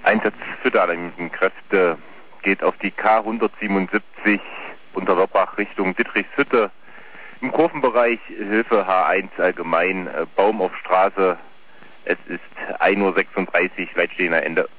Einsatz Fütteralarmierenkräfte geht auf die K 177 Unterloppach Richtung Dittrichshütte. Im Kurvenbereich Hilfe H1 allgemein, Baum auf Straße. Es ist 1:36 Uhr, Leitstehender Ende.